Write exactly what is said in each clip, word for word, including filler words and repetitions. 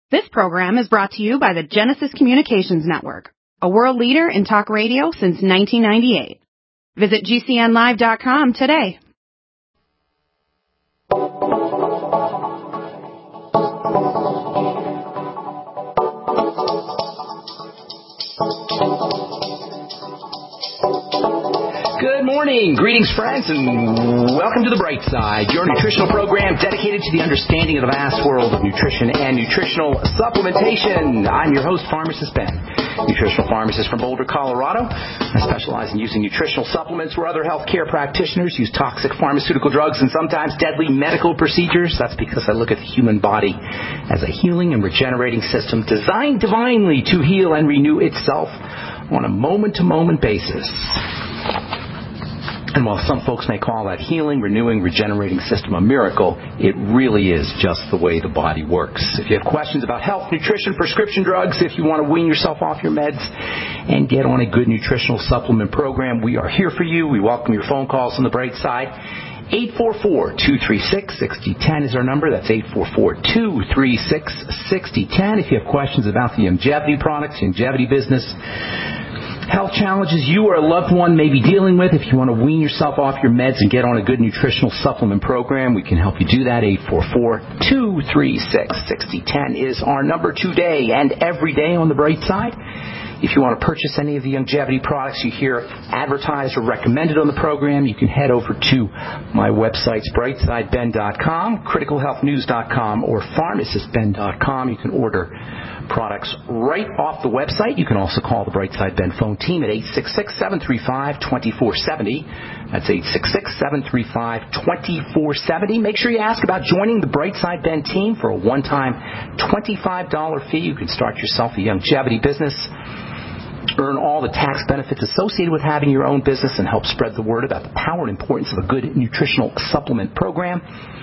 This program is brought to you by the Genesis Communications Network, a world leader in talk radio since nineteen ninety-eight. Visit G C N live dot com today. Good morning. Greetings, friends, and welcome to The Bright Side, your nutritional program dedicated to the understanding of the vast world of nutrition and nutritional supplementation. I'm your host, Pharmacist Ben, nutritional pharmacist from Boulder, Colorado. I specialize in using nutritional supplements where other healthcare practitioners use toxic pharmaceutical drugs and sometimes deadly medical procedures. That's because I look at the human body as a healing and regenerating system designed divinely to heal and renew itself on a moment-to-moment basis. And while some folks may call that healing, renewing, regenerating system a miracle, it really is just the way the body works. If you have questions about health, nutrition, prescription drugs, if you want to wean yourself off your meds and get on a good nutritional supplement program, we are here for you. We welcome your phone calls on the Bright Side. eight four four, two three six, six zero one zero is our number. That's eight four four, two three six, six zero one zero. If you have questions about the longevity products, longevity business, health challenges you or a loved one may be dealing with, if you want to wean yourself off your meds and get on a good nutritional supplement program, we can help you do that. eight four four, two three six, six zero one zero is our number today and every day on the Bright Side. If you want to purchase any of the longevity products you hear advertised or recommended on the program, you can head over to my websites, bright side ben dot com, critical health news dot com, or pharmacist ben dot com. You can order products right off the website. You can also call the Brightside Ben phone team at eight six six, seven three five, two four seven zero. That's eight six six, seven three five, two four seven zero. Make sure you ask about joining the Brightside Ben team for a one-time twenty-five dollars fee. You can start yourself a longevity business, earn all the tax benefits associated with having your own business, and help spread the word about the power and importance of a good nutritional supplement program.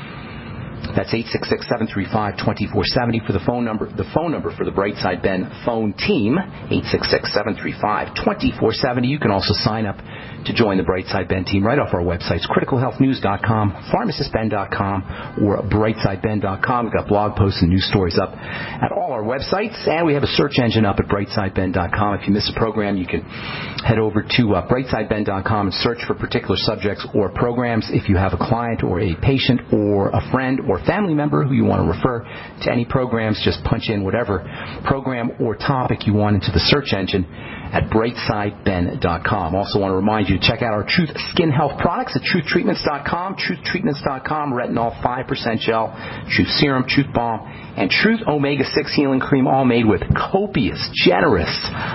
That's eight six six, seven three five, two four seven zero for the phone number. The phone number for the Brightside Ben phone team, eight six six, seven three five, two four seven zero. You can also sign up to join the Brightside Ben team right off our websites, critical health news dot com, pharmacist ben dot com, or bright side ben dot com. We've got blog posts and news stories up at all our websites, and we have a search engine up at bright side ben dot com. If you miss a program, you can head over to uh, bright side ben dot com and search for particular subjects or programs. If you have a client or a patient or a friend or family member who you want to refer to any programs, just punch in whatever program or topic you want into the search engine at bright side ben dot com. Also want to remind you to check out our Truth Skin Health products at truth treatments dot com, truth treatments dot com, retinol five percent gel, Truth Serum, Truth Balm, and Truth Omega six Healing Cream, all made with copious, generous,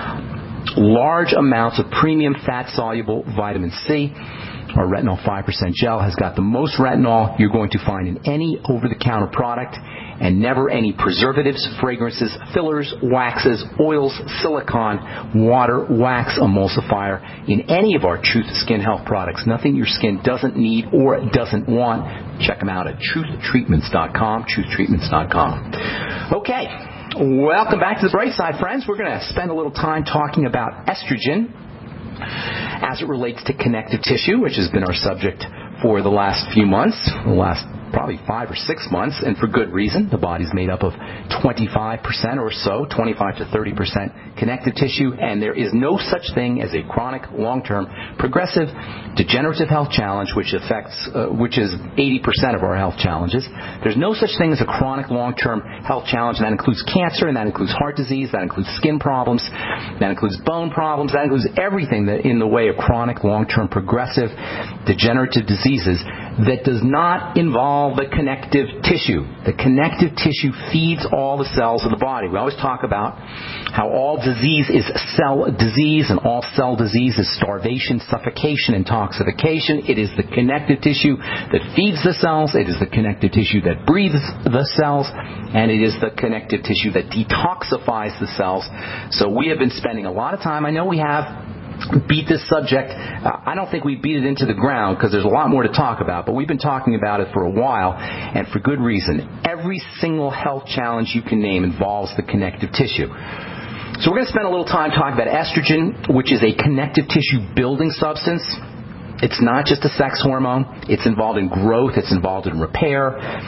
large amounts of premium fat-soluble vitamin C. Our Retinol five percent gel has got the most retinol you're going to find in any over-the-counter product, and never any preservatives, fragrances, fillers, waxes, oils, silicone, water, wax, emulsifier in any of our Truth Skin Health products. Nothing your skin doesn't need or doesn't want. Check them out at truth treatments dot com, truth treatments dot com. Okay, welcome back to the Bright Side, friends. We're going to spend a little time talking about estrogen as it relates to connective tissue, which has been our subject for the last few months, the last probably five or six months, and for good reason. The body's made up of twenty-five percent or so, twenty-five to thirty percent connective tissue, and there is no such thing as a chronic, long-term, progressive, degenerative health challenge, which affects, uh, which is eighty percent of our health challenges. There's no such thing as a chronic, long-term health challenge, and that includes cancer, and that includes heart disease, that includes skin problems, that includes bone problems, that includes everything that in the way of chronic, long-term, progressive, degenerative diseases that does not involve the connective tissue. The connective tissue feeds all the cells of the body. We always talk about how all disease is cell disease, and all cell disease is starvation, suffocation, and toxification. It is the connective tissue that feeds the cells. It is the connective tissue that breathes the cells. And it is the connective tissue that detoxifies the cells. So we have been spending a lot of time, I know we have, beat this subject. Uh, I don't think we beat it into the ground because there's a lot more to talk about, but we've been talking about it for a while, and for good reason. Every single health challenge you can name involves the connective tissue. So we're going to spend a little time talking about estrogen, which is a connective tissue building substance. It's not just a sex hormone. It's involved in growth. It's involved in repair.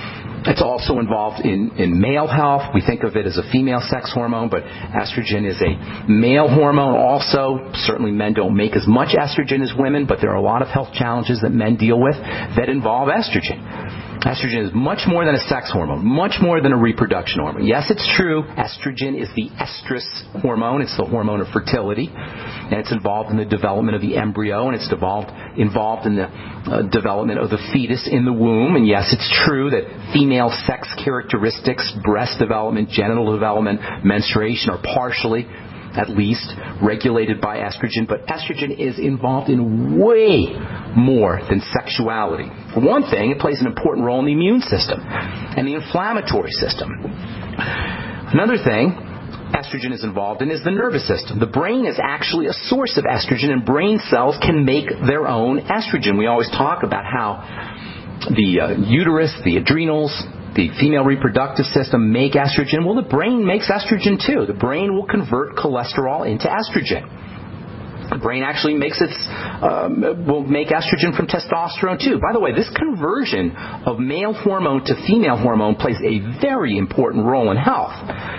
It's also involved in, in male health. We think of it as a female sex hormone, but estrogen is a male hormone also. Certainly men don't make as much estrogen as women, but there are a lot of health challenges that men deal with that involve estrogen. Estrogen is much more than a sex hormone, much more than a reproduction hormone. Yes, it's true. Estrogen is the estrus hormone. It's the hormone of fertility, and it's involved in the development of the embryo, and it's involved, involved in the uh, development of the fetus in the womb. And yes, it's true that female sex characteristics, breast development, genital development, menstruation are partially, at least, regulated by estrogen, but estrogen is involved in way more than sexuality. For one thing, it plays an important role in the immune system and the inflammatory system. Another thing estrogen is involved in is the nervous system. The brain is actually a source of estrogen, and brain cells can make their own estrogen. We always talk about how the uh, uterus, the adrenals, the female reproductive system make estrogen. Well, the brain makes estrogen too. The brain will convert cholesterol into estrogen. The brain actually makes its, um, will make estrogen from testosterone too. By the way, this conversion of male hormone to female hormone plays a very important role in health.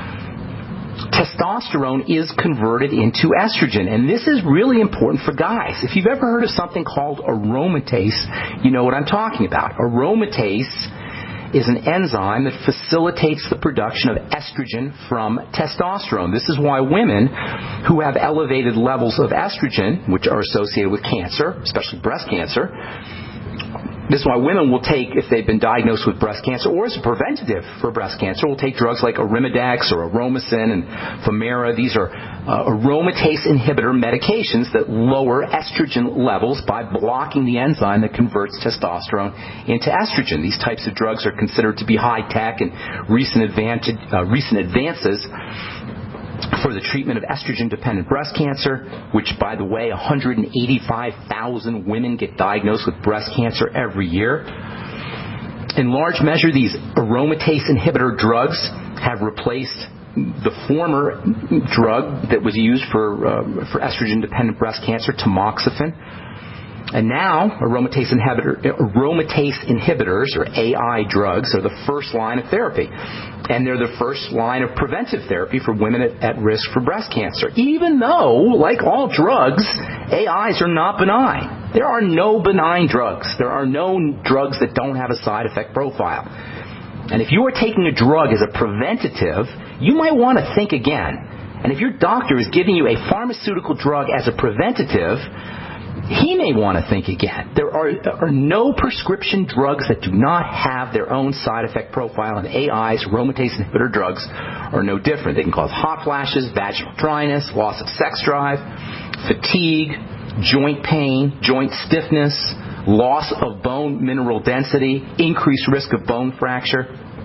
Testosterone is converted into estrogen, and this is really important for guys. If you've ever heard of something called aromatase, you know what I'm talking about. Aromatase is an enzyme that facilitates the production of estrogen from testosterone. This is why women who have elevated levels of estrogen, which are associated with cancer, especially breast cancer, this is why women will take, if they've been diagnosed with breast cancer or as a preventative for breast cancer, will take drugs like Arimidex or Aromasin and Femera. These are uh, aromatase inhibitor medications that lower estrogen levels by blocking the enzyme that converts testosterone into estrogen. These types of drugs are considered to be high-tech, and recent, advantage, uh, recent advances for the treatment of estrogen-dependent breast cancer, which, by the way, one hundred eighty-five thousand women get diagnosed with breast cancer every year. In large measure, these aromatase inhibitor drugs have replaced the former drug that was used for uh, for estrogen-dependent breast cancer, tamoxifen. And now, aromatase, inhibitor, aromatase inhibitors, or A I drugs, are the first line of therapy. And they're the first line of preventive therapy for women at, at risk for breast cancer. Even though, like all drugs, A Is are not benign. There are no benign drugs. There are no drugs that don't have a side effect profile. And if you are taking a drug as a preventative, you might want to think again. And if your doctor is giving you a pharmaceutical drug as a preventative, he may want to think again. There are, are no prescription drugs that do not have their own side effect profile, and A Is, aromatase inhibitor drugs, are no different. They can cause hot flashes, vaginal dryness, loss of sex drive, fatigue, joint pain, joint stiffness, loss of bone mineral density, increased risk of bone fracture.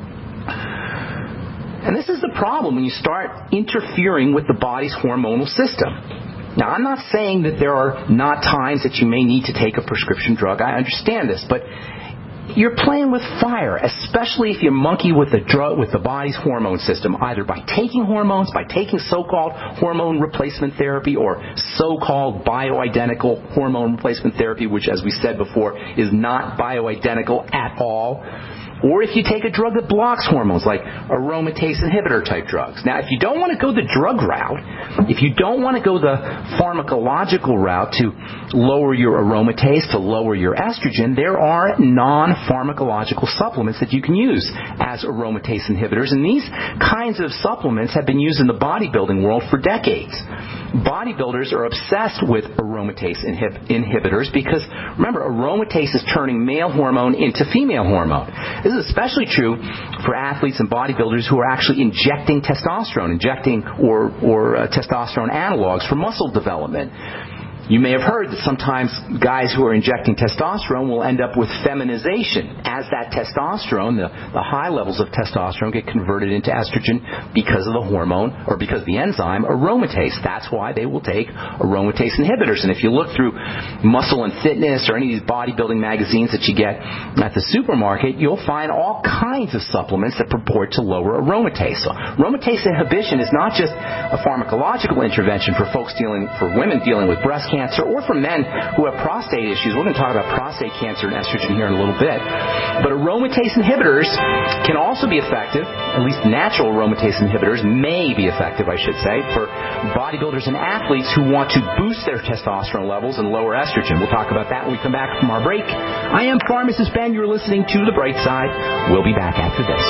And this is the problem when you start interfering with the body's hormonal system. Now, I'm not saying that there are not times that you may need to take a prescription drug. I understand this, but you're playing with fire, especially if you monkey with the drug, with the body's hormone system, either by taking hormones, by taking so-called hormone replacement therapy, or so-called bioidentical hormone replacement therapy, which, as we said before, is not bioidentical at all. Or if you take a drug that blocks hormones, like aromatase inhibitor type drugs. Now, if you don't want to go the drug route, if you don't want to go the pharmacological route to lower your aromatase, to lower your estrogen, there are non-pharmacological supplements that you can use as aromatase inhibitors. And these kinds of supplements have been used in the bodybuilding world for decades. Bodybuilders are obsessed with aromatase inhib- inhibitors because, remember, aromatase is turning male hormone into female hormone. This is especially true for athletes and bodybuilders who are actually injecting testosterone, injecting or, or uh, testosterone analogs for muscle development. You may have heard that sometimes guys who are injecting testosterone will end up with feminization as that testosterone, the, the high levels of testosterone, get converted into estrogen because of the hormone, or because of the enzyme aromatase. That's why they will take aromatase inhibitors. And if you look through Muscle and Fitness or any of these bodybuilding magazines that you get at the supermarket, you'll find all kinds of supplements that purport to lower aromatase. So aromatase inhibition is not just a pharmacological intervention for folks dealing, for women dealing with breast cancer, cancer, or for men who have prostate issues. We're going to talk about prostate cancer and estrogen here in a little bit. But aromatase inhibitors can also be effective, at least natural aromatase inhibitors may be effective, I should say, for bodybuilders and athletes who want to boost their testosterone levels and lower estrogen. We'll talk about that when we come back from our break. I am Pharmacist Ben. You're listening to The Bright Side. We'll be back after this.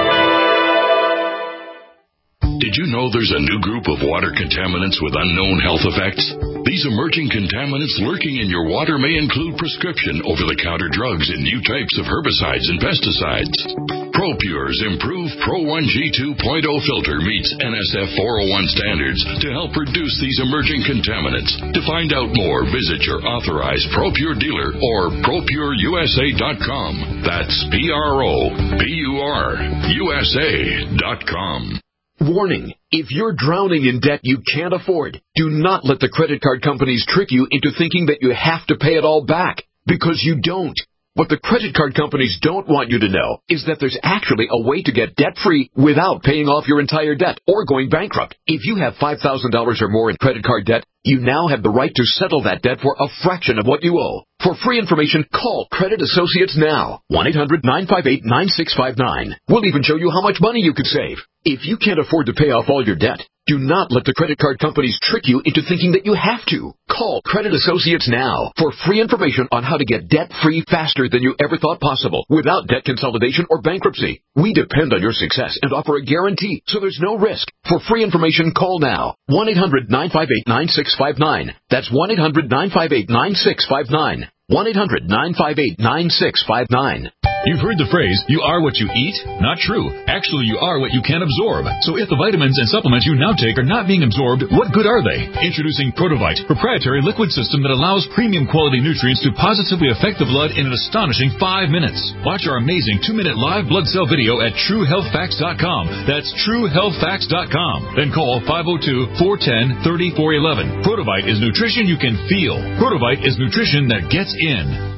Did you know there's a new group of water contaminants with unknown health effects? These emerging contaminants lurking in your water may include prescription over-the-counter drugs and new types of herbicides and pesticides. ProPure's improved Pro one G two point oh filter meets N S F four oh one standards to help reduce these emerging contaminants. To find out more, visit your authorized ProPure dealer or pro pure U S A dot com. That's P R O P U R U S A dot com. Warning, if you're drowning in debt you can't afford, do not let the credit card companies trick you into thinking that you have to pay it all back, because you don't. What the credit card companies don't want you to know is that there's actually a way to get debt-free without paying off your entire debt or going bankrupt. If you have five thousand dollars or more in credit card debt, you now have the right to settle that debt for a fraction of what you owe. For free information, call Credit Associates now. one eight hundred nine five eight nine six five nine. We'll even show you how much money you could save. If you can't afford to pay off all your debt, do not let the credit card companies trick you into thinking that you have to. Call Credit Associates now for free information on how to get debt-free faster than you ever thought possible without debt consolidation or bankruptcy. We depend on your success and offer a guarantee, so there's no risk. For free information, call now. one eight hundred nine five eight nine six five nine. That's one eight hundred nine five eight nine six five nine. one eight hundred nine five eight nine six five nine. You've heard the phrase, you are what you eat? Not true. Actually, you are what you can absorb. So if the vitamins and supplements you now take are not being absorbed, what good are they? Introducing Protovite, proprietary liquid system that allows premium quality nutrients to positively affect the blood in an astonishing five minutes. Watch our amazing two-minute live blood cell video at true health facts dot com. That's true health facts dot com. Then call five oh two, four one oh, three oh four one one. Protovite is nutrition you can feel. Protovite is nutrition that gets in.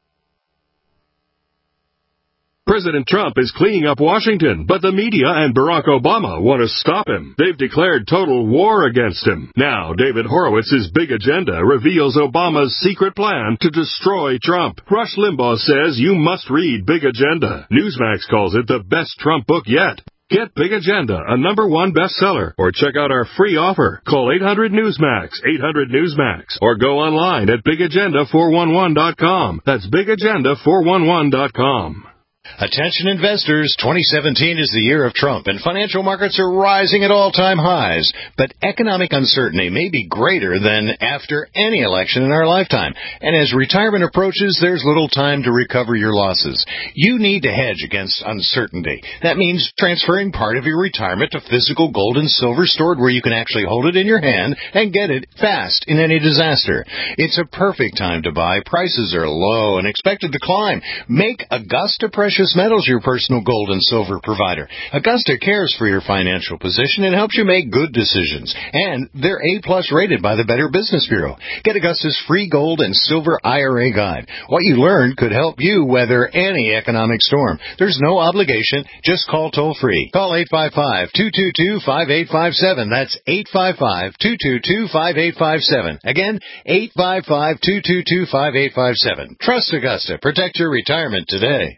President Trump is cleaning up Washington, but the media and Barack Obama want to stop him. They've declared total war against him. Now, David Horowitz's Big Agenda reveals Obama's secret plan to destroy Trump. Rush Limbaugh says you must read Big Agenda. Newsmax calls it the best Trump book yet. Get Big Agenda, a number one bestseller, or check out our free offer. Call eight hundred Newsmax, eight hundred Newsmax, or go online at big agenda four one one dot com. That's big agenda four one one dot com. Attention investors, twenty seventeen is the year of Trump, and financial markets are rising at all-time highs. But economic uncertainty may be greater than after any election in our lifetime. And as retirement approaches, there's little time to recover your losses. You need to hedge against uncertainty. That means transferring part of your retirement to physical gold and silver stored where you can actually hold it in your hand and get it fast in any disaster. It's a perfect time to buy. Prices are low and expected to climb. Make Augusta Precious Metals your personal gold and silver provider. Augusta cares for your financial position and helps you make good decisions. And they're A-plus rated by the Better Business Bureau. Get Augusta's free gold and silver I R A guide. What you learn could help you weather any economic storm. There's no obligation. Just call toll-free. Call eight five five, two two two, five eight five seven. That's eight five five, two two two, five eight five seven. Again, eight five five, two two two, five eight five seven. Trust Augusta. Protect your retirement today.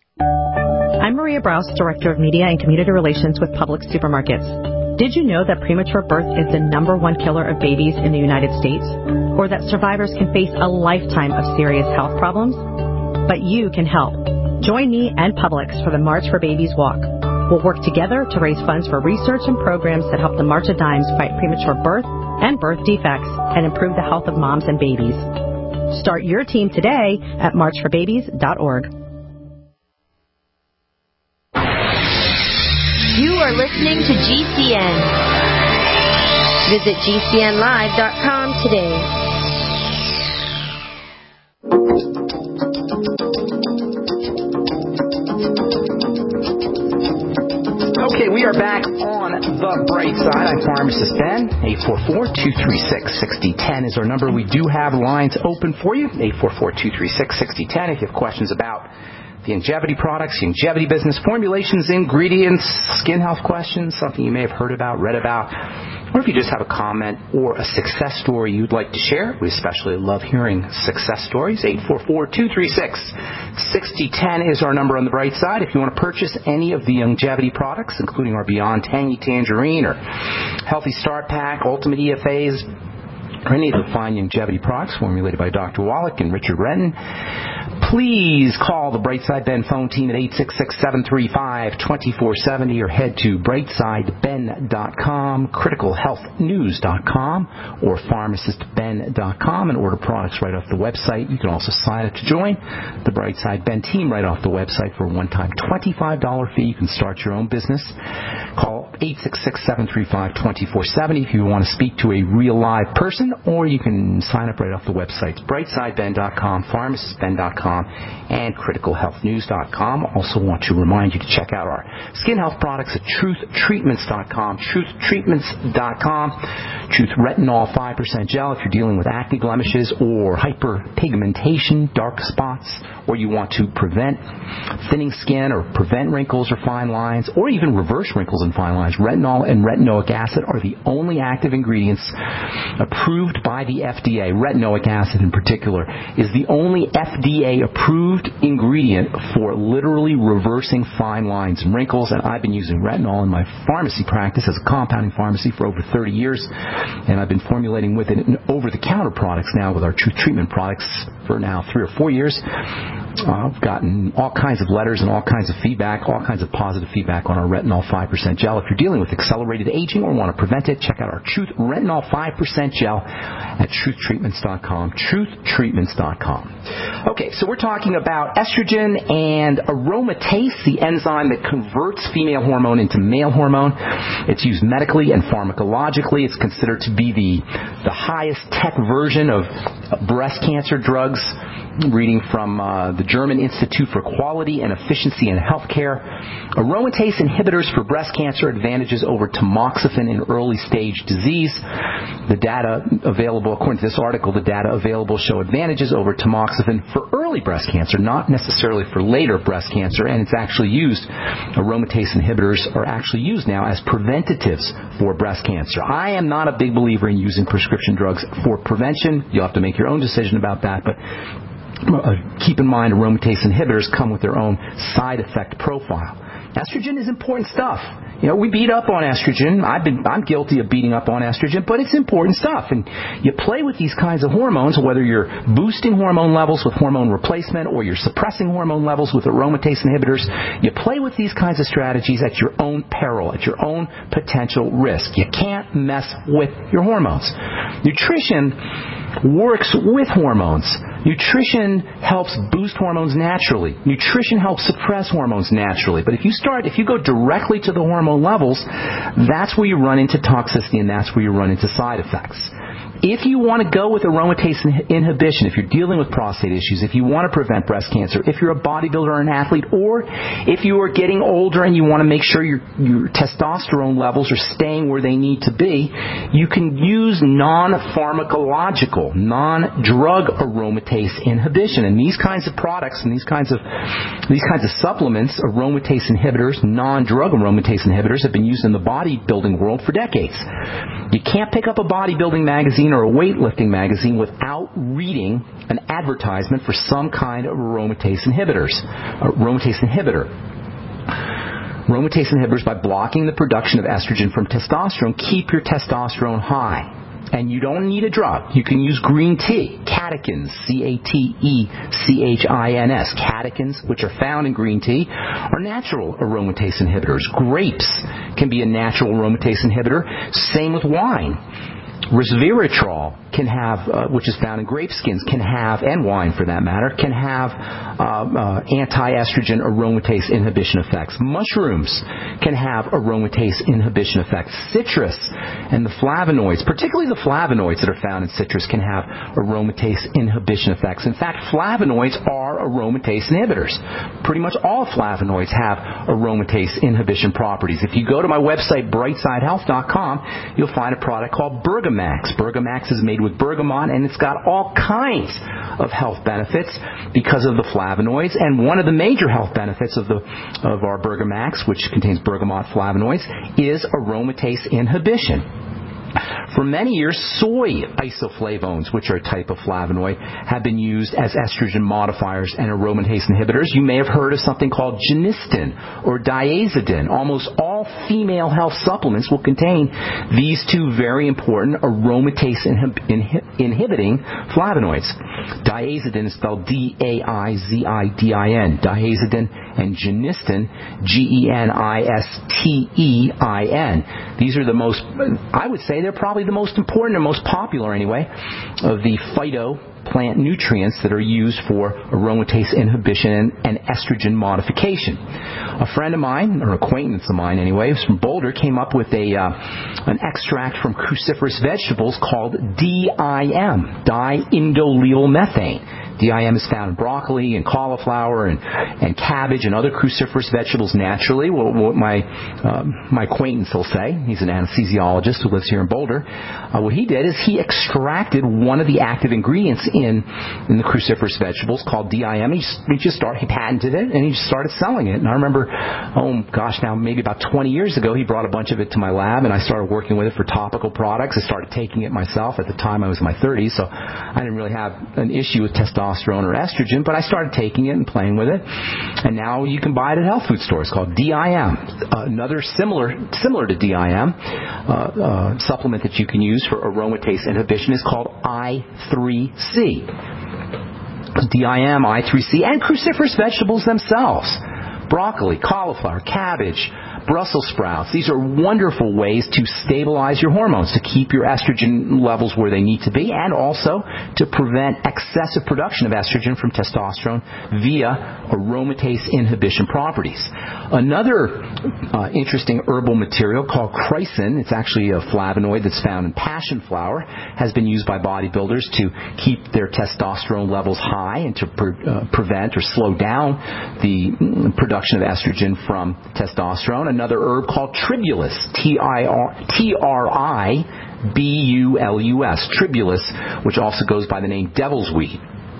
I'm Maria Brous, Director of Media and Community Relations with Publix Supermarkets. Did you know that premature birth is the number one killer of babies in the United States? Or that survivors can face a lifetime of serious health problems? But you can help. Join me and Publix for the March for Babies Walk. We'll work together to raise funds for research and programs that help the March of Dimes fight premature birth and birth defects and improve the health of moms and babies. Start your team today at march for babies dot org. You are listening to G C N. Visit G C N live dot com today. Okay, we are back on The Bright Side. I'm Pharmacist Ben. eight four four, two three six, six zero one zero is our number. We do have lines open for you. eight four four, two three six, six zero one zero if you have questions about the Youngevity products, the Youngevity business, formulations, ingredients, skin health questions, something you may have heard about, read about, or if you just have a comment or a success story you'd like to share. We especially love hearing success stories. eight four four, two three six, six zero one zero is our number on the bright side. If you want to purchase any of the longevity products, including our Beyond Tangy Tangerine or Healthy Start Pack, Ultimate E F As, or any of the fine longevity products formulated by Doctor Wallach and Richard Renton, please call the Brightside Ben phone team at eight six six, seven three five, two four seven zero or head to brightside ben dot com, critical health news dot com, or pharmacist ben dot com and order products right off the website. You can also sign up to join the Brightside Ben team right off the website for a one-time twenty-five dollars fee. You can start your own business. Call eight six six, seven three five, two four seven zero if you want to speak to a real live person, or you can sign up right off the websites brightside ben dot com, pharmacist ben dot com, and critical health news dot com. Also want to remind you to check out our skin health products at truth treatments dot com, truth treatments dot com. Truth Retinol five percent gel if you're dealing with acne blemishes or hyperpigmentation, dark spots, or you want to prevent thinning skin or prevent wrinkles or fine lines, or even reverse wrinkles and fine lines. Retinol and retinoic acid are the only active ingredients approved by the F D A. Retinoic acid in particular is the only F D A approved ingredient for literally reversing fine lines and wrinkles, and I've been using retinol in my pharmacy practice as a compounding pharmacy for over thirty years, and I've been formulating with it in over-the-counter products now with our Truth Treatment products for now three or four years. Uh, I've gotten all kinds of letters and all kinds of feedback, all kinds of positive feedback on our Retinol five percent gel. If you're dealing with accelerated aging or want to prevent it, check out our Truth Retinol five percent gel at truth treatments dot com, truth treatments dot com. Okay, so we're talking about estrogen and aromatase, the enzyme that converts female hormone into male hormone. It's used medically and pharmacologically. It's considered to be the, the highest tech version of breast cancer drugs. Reading from uh, the German Institute for Quality and Efficiency in Healthcare. Aromatase inhibitors for breast cancer advantages over tamoxifen in early stage disease. The data available, according to this article, the data available show advantages over tamoxifen for early breast cancer, not necessarily for later breast cancer, and it's actually used, aromatase inhibitors are actually used now as preventatives for breast cancer. I am not a big believer in using prescription drugs for prevention. You'll have to make your own decision about that, but Uh, keep in mind aromatase inhibitors come with their own side effect profile. Estrogen is important stuff. You know, we beat up on estrogen. I've been, I'm guilty of beating up on estrogen, but it's important stuff. And you play with these kinds of hormones, whether you're boosting hormone levels with hormone replacement or you're suppressing hormone levels with aromatase inhibitors. You play with these kinds of strategies at your own peril, at your own potential risk. You can't mess with your hormones. Nutrition works with hormones. Nutrition helps boost hormones naturally. Nutrition helps suppress hormones naturally. But if you start, if you go directly to the hormone levels, that's where you run into toxicity and that's where you run into side effects. If you want to go with aromatase inhibition, if you're dealing with prostate issues, if you want to prevent breast cancer, if you're a bodybuilder or an athlete, or if you are getting older and you want to make sure your, your testosterone levels are staying where they need to be, you can use non-pharmacological, non-drug aromatase inhibition. And these kinds of products and these kinds of these kinds of supplements, aromatase inhibitors, non-drug aromatase inhibitors, have been used in the bodybuilding world for decades. You can't pick up a bodybuilding magazine or a weightlifting magazine without reading an advertisement for some kind of aromatase inhibitors. Aromatase inhibitor. Aromatase inhibitors, by blocking the production of estrogen from testosterone, keep your testosterone high. And you don't need a drug. You can use green tea, catechins, C A T E C H I N S. Catechins, which are found in green tea, are natural aromatase inhibitors. Grapes can be a natural aromatase inhibitor. Same with wine. Resveratrol can have, uh, which is found in grape skins, can have, and wine for that matter, can have uh, uh, anti-estrogen aromatase inhibition effects. Mushrooms can have aromatase inhibition effects. Citrus and the flavonoids, particularly the flavonoids that are found in citrus, can have aromatase inhibition effects. In fact, flavonoids are aromatase inhibitors. Pretty much all flavonoids have aromatase inhibition properties. If you go to my website, brightside health dot com, you'll find a product called Bergamax. Bergamax is made with bergamot, and it's got all kinds of health benefits because of the flavonoids. And one of the major health benefits of the of our Bergamax, which contains bergamot flavonoids, is aromatase inhibition. For many years, soy isoflavones, which are a type of flavonoid, have been used as estrogen modifiers and aromatase inhibitors. You may have heard of something called genistin or diazepam. Almost all female health supplements will contain these two very important aromatase inhib- inhib- inhibiting flavonoids. Diazepam is spelled D A I Z I D I N, diazepam, and genistin, G E N I S T E I N. These are the most, I would say they're probably the most important and most popular anyway, of the phytoplant nutrients that are used for aromatase inhibition and, and estrogen modification. A friend of mine, or acquaintance of mine anyway, was from Boulder, came up with a uh, an extract from cruciferous vegetables called D I M, diindolylmethane. D I M is found in broccoli and cauliflower and, and cabbage and other cruciferous vegetables naturally. What, what my uh, my acquaintance will say, he's an anesthesiologist who lives here in Boulder, uh, what he did is he extracted one of the active ingredients in, in the cruciferous vegetables called D I M. He just, he just started, he patented it and he just started selling it. And I remember, oh gosh, now maybe about twenty years ago, he brought a bunch of it to my lab and I started working with it for topical products. I started taking it myself. At the time I was in my thirties, so I didn't really have an issue with testosterone or estrogen, but I started taking it and playing with it, and now you can buy it at health food stores called D I M. Uh, another similar similar to D I M uh, uh, supplement that you can use for aromatase inhibition is called I three C. D I M, I three C, and cruciferous vegetables themselves. Broccoli, cauliflower, cabbage, Brussels sprouts. These are wonderful ways to stabilize your hormones, to keep your estrogen levels where they need to be, and also to prevent excessive production of estrogen from testosterone via aromatase inhibition properties. Another uh, interesting herbal material called chrysin, it's actually a flavonoid that's found in passion flower, has been used by bodybuilders to keep their testosterone levels high and to pre- uh, prevent or slow down the production of estrogen from testosterone. Another herb called tribulus, T R I B U L U S, tribulus, which also goes by the name devil's weed.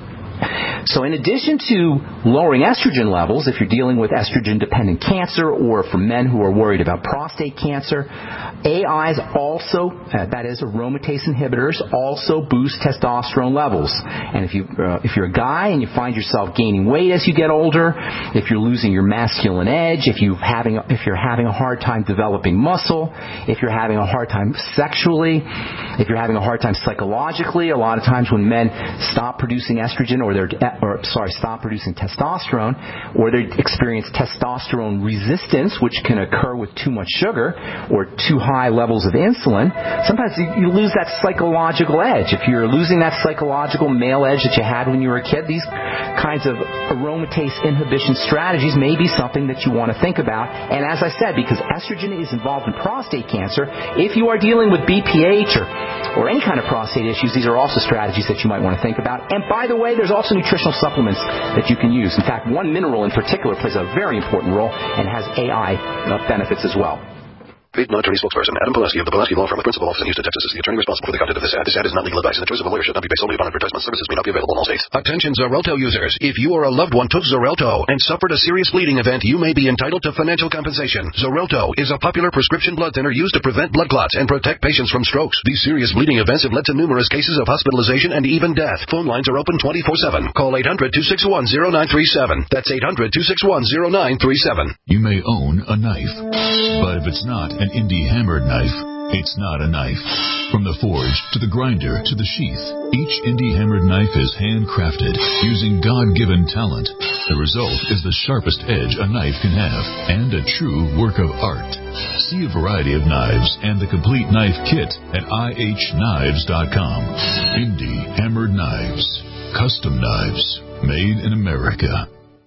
So in addition to lowering estrogen levels, if you're dealing with estrogen-dependent cancer or for men who are worried about prostate cancer, A Is also, uh, that is aromatase inhibitors, also boost testosterone levels. And if, you, uh, if you're a guy and you find yourself gaining weight as you get older, if you're losing your masculine edge, if, you having, if you're having a hard time developing muscle, if you're having a hard time sexually, if you're having a hard time psychologically, a lot of times when men stop producing estrogen or they're or sorry, stop producing testosterone, or they experience testosterone resistance, which can occur with too much sugar or too high levels of insulin. Sometimes you lose that psychological edge. If you're losing that psychological male edge that you had when you were a kid, these kinds of aromatase inhibition strategies may be something that you want to think about. And as I said, because estrogen is involved in prostate cancer, if you are dealing with B P H or, or any kind of prostate issues, these are also strategies that you might want to think about. And by the way, there's also nutritional supplements that you can use. In fact, one mineral in particular plays a very important role and has A I benefits as well. Paid non-attorney spokesperson Adam Pulaski of the Pulaski Law Firm with principal office in Houston, Texas is the attorney responsible for the content of this ad. This ad is not legal advice, and the choice of a lawyer should not be based solely upon advertisement. Services may not be available in all states. Attention Xarelto users. If you or a loved one took Xarelto and suffered a serious bleeding event, you may be entitled to financial compensation. Xarelto is a popular prescription blood thinner used to prevent blood clots and protect patients from strokes. These serious bleeding events have led to numerous cases of hospitalization and even death. Phone lines are open twenty-four seven. Call eight hundred, two six one, zero nine three seven. That's eight hundred, two six one, zero nine three seven. You may own a knife, but if it's not an Indie Hammered knife, it's not a knife. From the forge to the grinder to the sheath, each Indie Hammered knife is handcrafted using God-given talent. The result is the sharpest edge a knife can have and a true work of art. See a variety of knives and the complete knife kit at I H knives dot com. Indie Hammered Knives. Custom knives made in America.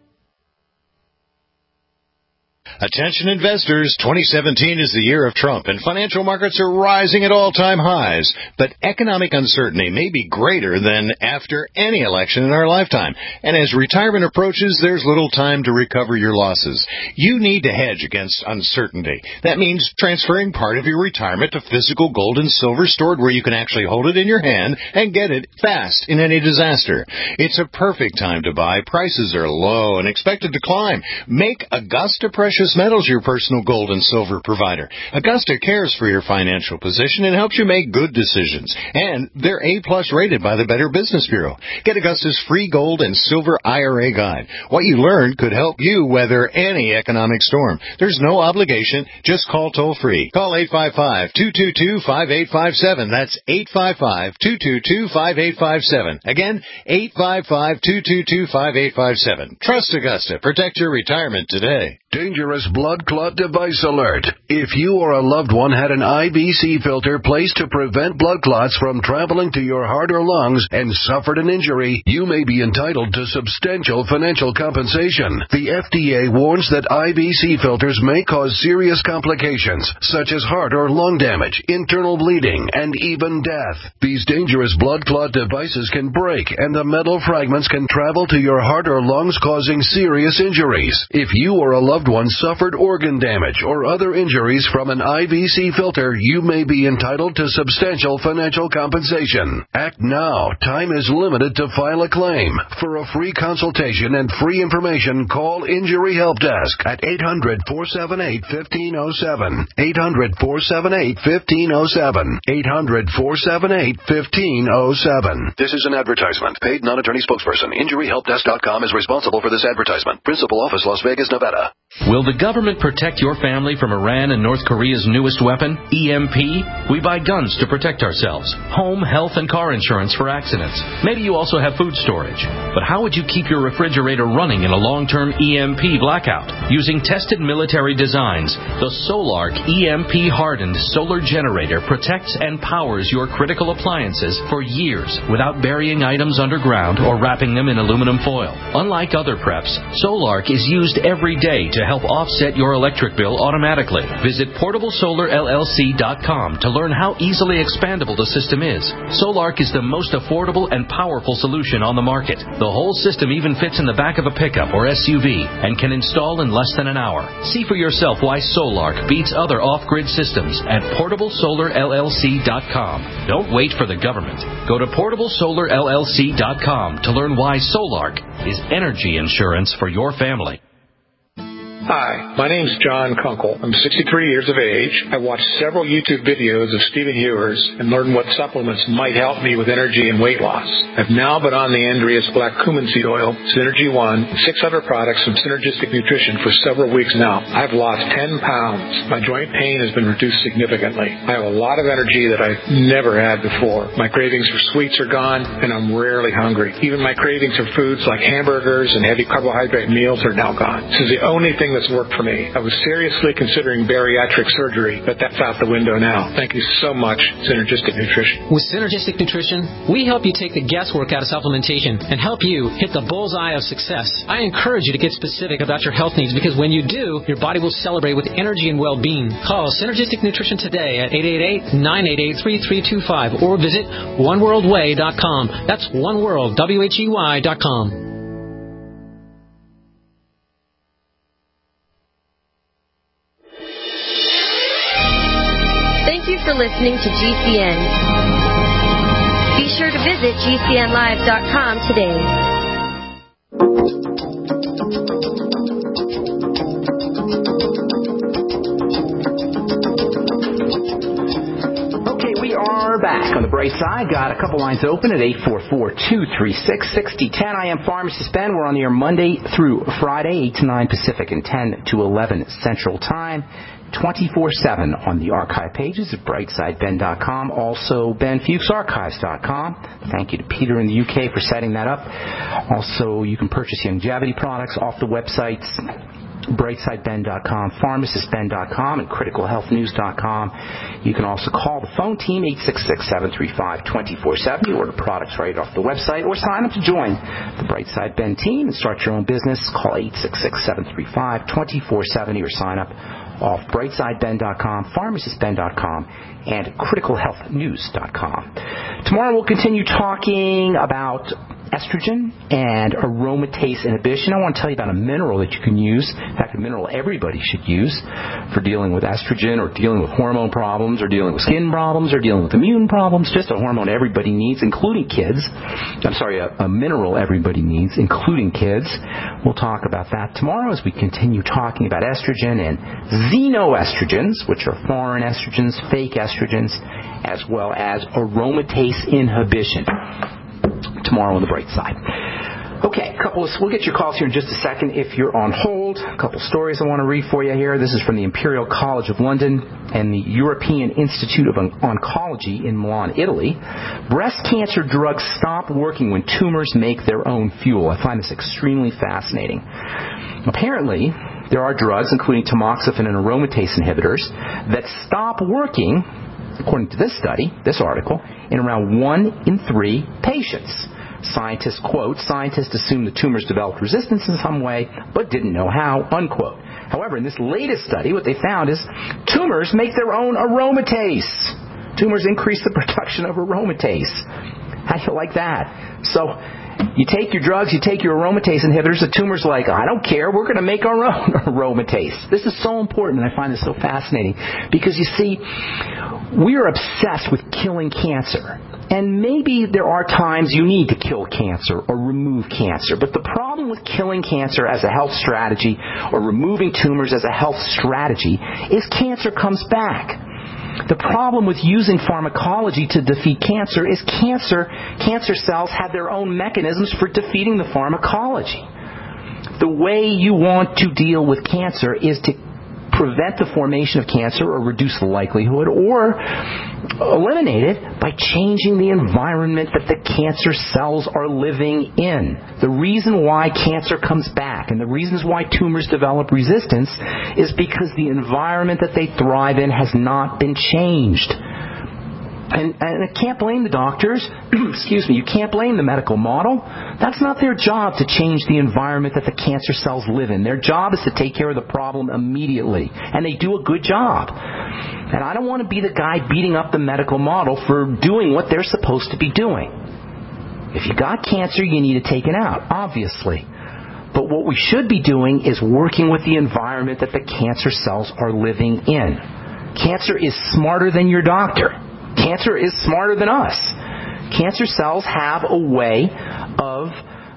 Attention investors, twenty seventeen is the year of Trump, and financial markets are rising at all-time highs. But economic uncertainty may be greater than after any election in our lifetime. And as retirement approaches, there's little time to recover your losses. You need to hedge against uncertainty. That means transferring part of your retirement to physical gold and silver stored where you can actually hold it in your hand and get it fast in any disaster. It's a perfect time to buy. Prices are low and expected to climb. Make Augusta Precious Precious Metals, your personal gold and silver provider. Augusta cares for your financial position and helps you make good decisions. And they're A-plus rated by the Better Business Bureau. Get Augusta's free gold and silver I R A guide. What you learned could help you weather any economic storm. There's no obligation. Just call toll-free. Call eight five five, two two two, five eight five seven. That's eight five five, two two two, five eight five seven. Again, eight five five, two two two, five eight five seven. Trust Augusta. Protect your retirement today. Dangerous blood clot device alert. If you or a loved one had an I V C filter placed to prevent blood clots from traveling to your heart or lungs and suffered an injury, you may be entitled to substantial financial compensation. The F D A warns that I V C filters may cause serious complications, such as heart or lung damage, internal bleeding, and even death. These dangerous blood clot devices can break, and the metal fragments can travel to your heart or lungs, causing serious injuries. If you or a loved one suffered organ damage or other injuries from an I V C filter, you may be entitled to substantial financial compensation. Act now. Time is limited to file a claim. For a free consultation and free information, call Injury Help Desk at eight hundred, four seven eight, one five zero seven. eight hundred, four seven eight, one five zero seven. eight hundred, four seven eight, one five zero seven. This is an advertisement. Paid non-attorney spokesperson. Injury Help Desk dot com is responsible for this advertisement. Principal office, Las Vegas, Nevada. Will the government protect your family from Iran and North Korea's newest weapon, E M P? We buy guns to protect ourselves, home, health, and car insurance for accidents. Maybe you also have food storage. But how would you keep your refrigerator running in a long-term E M P blackout? Using tested military designs, the Solark E M P-hardened solar generator protects and powers your critical appliances for years without burying items underground or wrapping them in aluminum foil. Unlike other preps, Solark is used every day to help offset your electric bill automatically. Visit portable solar L L C dot com to learn how easily expandable the system is. Solark is the most affordable and powerful solution on the market. The whole system even fits in the back of a pickup or S U V and can install in less than an hour. See for yourself why Solark beats other off-grid systems at portable solar L L C dot com. Don't wait for the government. Go to portable solar L L C dot com to learn why Solark is energy insurance for your family. Hi, my name's John Kunkel. I'm sixty-three years of age. I watched several YouTube videos of Stephen Hewers and learned what supplements might help me with energy and weight loss. I've now been on the Andreas Black Cumin Seed Oil, Synergy One, and six other products from Synergistic Nutrition for several weeks now. I've lost ten pounds. My joint pain has been reduced significantly. I have a lot of energy that I've never had before. My cravings for sweets are gone, and I'm rarely hungry. Even my cravings for foods like hamburgers and heavy carbohydrate meals are now gone. This is the only thing that's worked for me. I was seriously considering bariatric surgery, but that's out the window now. Thank you so much, Synergistic Nutrition. With Synergistic Nutrition, we help you take the guesswork out of supplementation and help you hit the bullseye of success. I encourage you to get specific about your health needs, because when you do, your body will celebrate with energy and well-being. Call Synergistic Nutrition today at eight eight eight, nine eight eight, three three two five or visit one world way dot com. That's one world, W H E Y dot com. Thank you for listening to G C N. Be sure to visit G C N live dot com today. Okay, we are back on the bright side. Got a couple lines open at eight four four, two three six, six zero one zero. I am Pharmacist Ben. We're on the air Monday through Friday, eight to nine Pacific and ten to eleven Central Time. twenty-four seven on the archive pages at brightside ben dot com. Also, Ben Fuchs Archives dot com. Thank you to Peter in the U K for setting that up. Also, you can purchase Longevity products off the websites brightside ben dot com, pharmacist ben dot com, and critical health news dot com. You can also call the phone team, eight six six, seven three five, two four seven zero. You order products right off the website, or sign up to join the Brightside Ben team and start your own business. Call eight six six, seven three five, two four seven zero or sign up off brightside ben dot com, pharmacist ben dot com, and critical health news dot com. Tomorrow we'll continue talking about estrogen and aromatase inhibition. I want to tell you about a mineral that you can use. In fact, a mineral everybody should use for dealing with estrogen or dealing with hormone problems or dealing with skin problems or dealing with immune problems. Just a hormone everybody needs, including kids. I'm sorry, a, a mineral everybody needs, including kids. We'll talk about that tomorrow as we continue talking about estrogen and xenoestrogens, which are foreign estrogens, fake estrogens, as well as aromatase inhibition. Tomorrow on the bright side. Okay, a couple of, we'll get your calls here in just a second if you're on hold. A couple stories I want to read for you here. This is from the Imperial College of London and the European Institute of Oncology in Milan, Italy. Breast cancer drugs stop working when tumors make their own fuel. I find this extremely fascinating. Apparently, there are drugs, including tamoxifen and aromatase inhibitors, that stop working, according to this study, this article, in around one in three patients. Scientists, quote, scientists assumed the tumors developed resistance in some way, but didn't know how, unquote. However, in this latest study, what they found is tumors make their own aromatase. Tumors increase the production of aromatase. How do you like that? So, you take your drugs, you take your aromatase inhibitors, the tumor's like, I don't care, we're going to make our own aromatase. This is so important, and I find this so fascinating, because you see, we are obsessed with killing cancer. And maybe there are times you need to kill cancer or remove cancer. But the problem with killing cancer as a health strategy or removing tumors as a health strategy is cancer comes back. The problem with using pharmacology to defeat cancer is cancer, cancer cells have their own mechanisms for defeating the pharmacology. The way you want to deal with cancer is to prevent the formation of cancer or reduce the likelihood or eliminate it by changing the environment that the cancer cells are living in. The reason why cancer comes back and the reasons why tumors develop resistance is because the environment that they thrive in has not been changed. And, and I can't blame the doctors. Excuse me, you can't blame the medical model. That's not their job to change the environment that the cancer cells live in. Their job is to take care of the problem immediately. And they do a good job. And I don't want to be the guy beating up the medical model for doing what they're supposed to be doing. If you got cancer, you need to take it out, obviously. But what we should be doing is working with the environment that the cancer cells are living in. Cancer is smarter than your doctor. Cancer is smarter than us. Cancer cells have a way of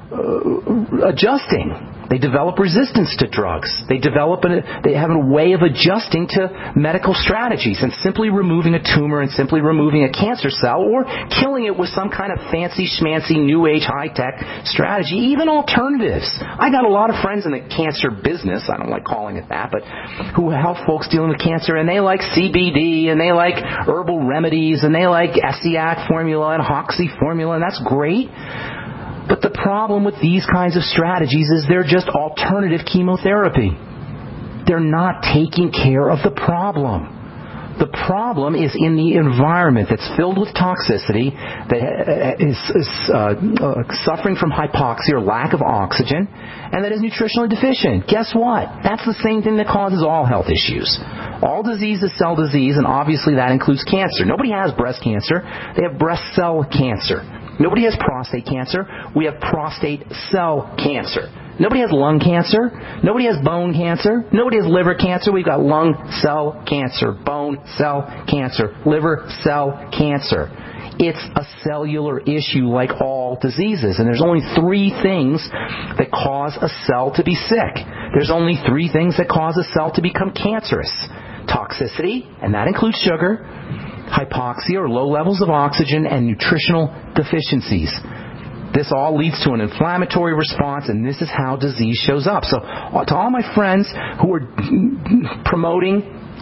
uh, adjusting. They develop resistance to drugs. They develop a, they have a way of adjusting to medical strategies. And simply removing a tumor and simply removing a cancer cell or killing it with some kind of fancy schmancy new age high tech strategy, even alternatives. I got a lot of friends in the cancer business, I don't like calling it that, but who help folks dealing with cancer, and they like C B D and they like herbal remedies and they like Essiac formula and Hoxy formula, and that's great. But the problem with these kinds of strategies is they're just alternative chemotherapy. They're not taking care of the problem. The problem is in the environment that's filled with toxicity, that is, is uh, uh, suffering from hypoxia or lack of oxygen, and that is nutritionally deficient. Guess what? That's the same thing that causes all health issues. All disease is cell disease, and obviously that includes cancer. Nobody has breast cancer. They have breast cell cancer. Nobody has prostate cancer. We have prostate cell cancer. Nobody has lung cancer. Nobody has bone cancer. Nobody has liver cancer. We've got lung cell cancer, bone cell cancer, liver cell cancer. It's a cellular issue like all diseases. And there's only three things that cause a cell to be sick. There's only three things that cause a cell to become cancerous. Toxicity, and that includes sugar, hypoxia or low levels of oxygen, and nutritional deficiencies. This all leads to an inflammatory response, and this is how disease shows up. So to all my friends who are promoting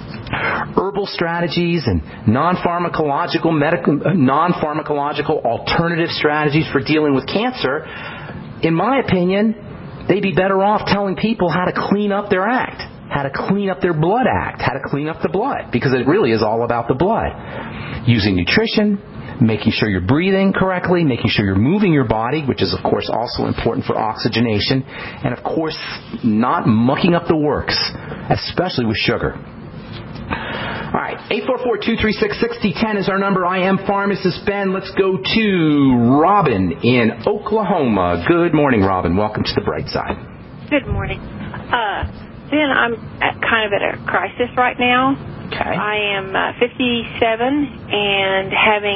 herbal strategies and non-pharmacological, medical, non-pharmacological alternative strategies for dealing with cancer, in my opinion, they'd be better off telling people how to clean up their act. How to clean up their blood act, how to clean up the blood, because it really is all about the blood. Using nutrition, making sure you're breathing correctly, making sure you're moving your body, which is, of course, also important for oxygenation, and, of course, not mucking up the works, especially with sugar. All right, eight four four, two three six, six zero one zero is our number. I am Pharmacist Ben. Let's go to Robin in Oklahoma. Good morning, Robin. Welcome to the bright side. Good morning. Uh, Ben, I'm at kind of at a crisis right now. Okay. I am uh, fifty-seven and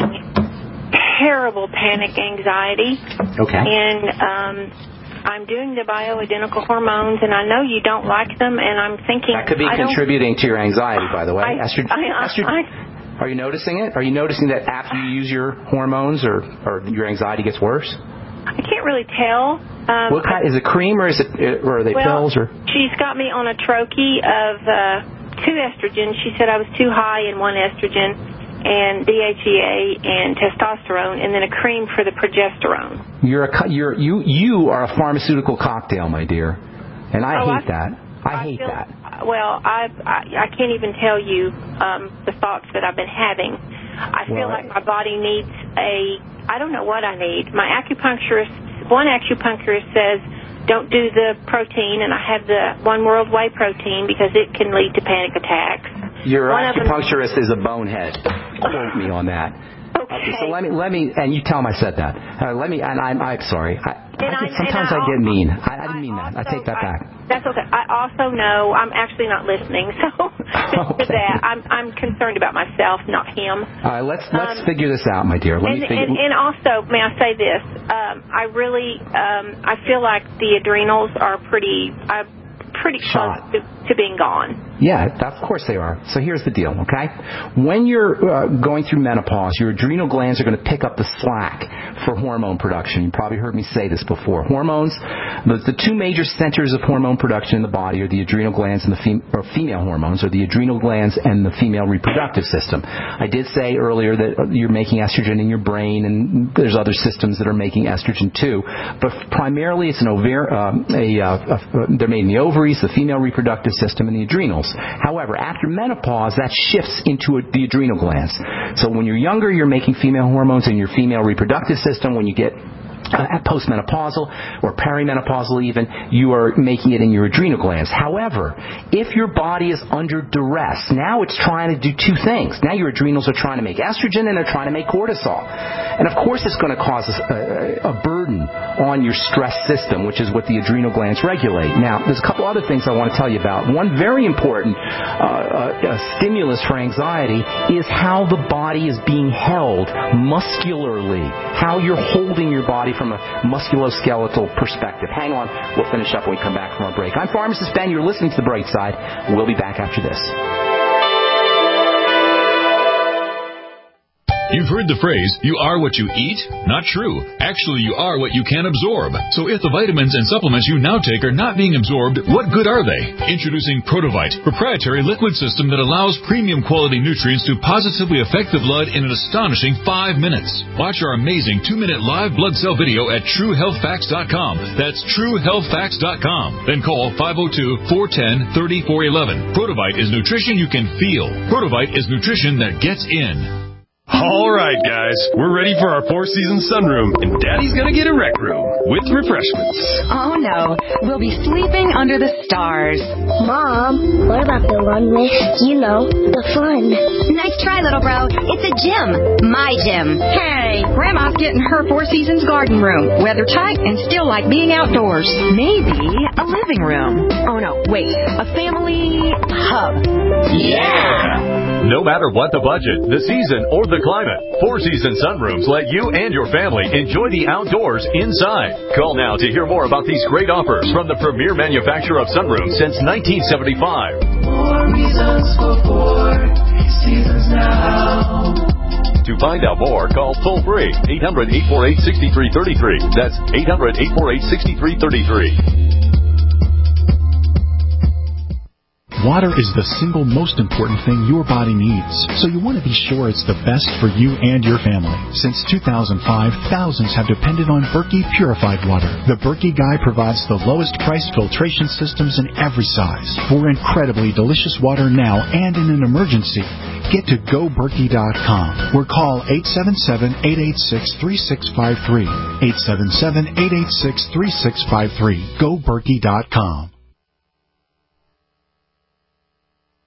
having terrible panic anxiety. Okay. And um, I'm doing the bioidentical hormones, and I know you don't like them, and I'm thinking... That could be I contributing to your anxiety, by the way. I, Estrogen, I, estrogen, I, are you noticing it? Are you noticing that after you use your hormones or, or your anxiety gets worse? I can't really tell. Um, what kind? Is it cream or is it, or are they well, pills? Or? She's got me on a troche of uh, two estrogens. She said I was too high in one estrogen, and D H E A and testosterone, and then a cream for the progesterone. You're a you're you you are a pharmaceutical cocktail, my dear, and I oh, hate I, that. I, I hate feel, that. Well, I, I I can't even tell you um, the thoughts that I've been having. I feel well, like my body needs a I don't know what I need. My acupuncturist, one acupuncturist says, don't do the protein, and I have the One World Whey protein because it can lead to panic attacks. Your one acupuncturist is a bonehead. Quote me on that. Okay. okay. So let me let me and you tell him I said that. Uh, let me and I'm I'm sorry. I, I I, sometimes I, I get mean. I, I didn't mean I that. also, I take that back. I, that's okay. I also know I'm actually not listening, so okay. for that I'm I'm concerned about myself, not him. All right, let's let's um, figure this out, my dear. Let and, me figure. And, and also, may I say this? Um, I really um, I feel like the adrenals are pretty uh, pretty Shot. close to, to being gone. Yeah, of course they are. So here's the deal, okay? When you're uh, going through menopause, your adrenal glands are going to pick up the slack for hormone production. You probably heard me say this before. Hormones, the, the two major centers of hormone production in the body are the adrenal glands and the fem- or female hormones, or the adrenal glands and the female reproductive system. I did say earlier that you're making estrogen in your brain, and there's other systems that are making estrogen too. But primarily, it's an ovar- um, a, uh, a, they're made in the ovaries, the female reproductive system, and the adrenals. However, after menopause, that shifts into a, the adrenal glands. So when you're younger, you're making female hormones in your female reproductive system. When you get uh, postmenopausal or perimenopausal even, you are making it in your adrenal glands. However, if your body is under duress, now it's trying to do two things. Now your adrenals are trying to make estrogen and they're trying to make cortisol. And of course it's going to cause a, a burden on your stress system, which is what the adrenal glands regulate. Now, there's a couple other things I want to tell you about. One very important uh, uh, stimulus for anxiety is how the body is being held muscularly, how you're holding your body from a musculoskeletal perspective. Hang on, we'll finish up when we come back from our break. I'm Pharmacist Ben. You're listening to The Bright Side. We'll be back after this. You've heard the phrase, you are what you eat? Not true. Actually, you are what you can absorb. So if the vitamins and supplements you now take are not being absorbed, what good are they? Introducing Protovite, proprietary liquid system that allows premium quality nutrients to positively affect the blood in an astonishing five minutes. Watch our amazing two-minute live blood cell video at true health facts dot com. That's true health facts dot com. Then call five oh two, four one oh, three oh four one. Protovite is nutrition you can feel. Protovite is nutrition that gets in. All right, guys, we're ready for our Four Seasons sunroom, and Daddy's gonna get a rec room with refreshments. Oh, no. We'll be sleeping under the stars. Mom, what about the one with, you know, the fun? Nice try, little bro. It's a gym. My gym. Hey, Grandma's getting her Four Seasons garden room. Weather tight and still like being outdoors. Maybe a living room. Oh, no, wait. A family hub. Yeah! No matter what the budget, the season, or the climate, Four Seasons sunrooms let you and your family enjoy the outdoors inside. Call now to hear more about these great offers from the premier manufacturer of sunrooms since nineteen seventy-five. More reasons for Four Seasons now. To find out more, call toll free eight hundred, eight four eight, six three three three. That's eight hundred, eight four eight, six three three three. Water is the single most important thing your body needs, so you want to be sure it's the best for you and your family. Since two thousand five, thousands have depended on Berkey Purified Water. The Berkey Guy provides the lowest price filtration systems in every size. For incredibly delicious water now and in an emergency, get to go berkey dot com or call eight seven seven, eight eight six, three six five three. eight seven seven, eight eight six, three six five three. go berkey dot com.